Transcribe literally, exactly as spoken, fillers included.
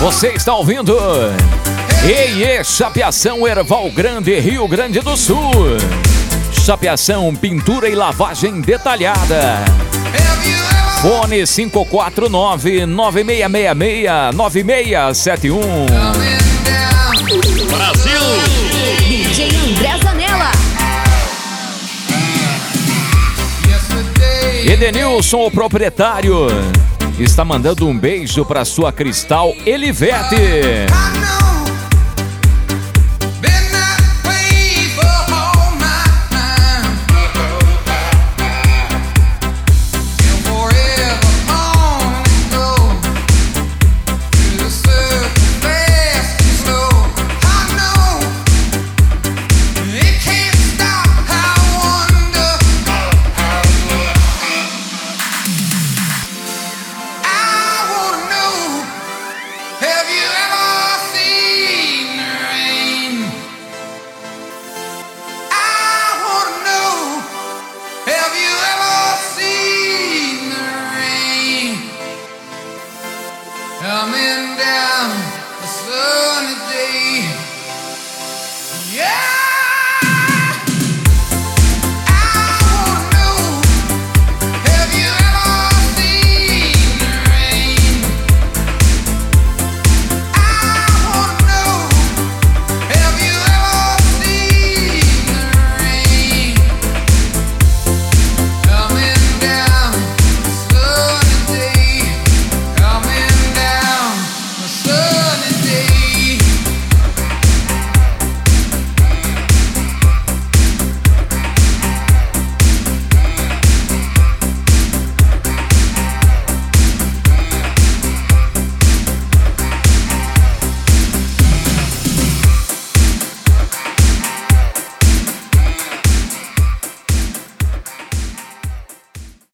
Você está ouvindo Ei, Chapeação, Erval Grande, Rio Grande do Sul. Chapeação, pintura e lavagem detalhada. Fone cinco quatro nove, nove seis seis seis, nove seis sete um. Brasil! D J André Zanella. Edenilson, o proprietário, está mandando um beijo para sua Cristal Elivete. Coming down, the sun is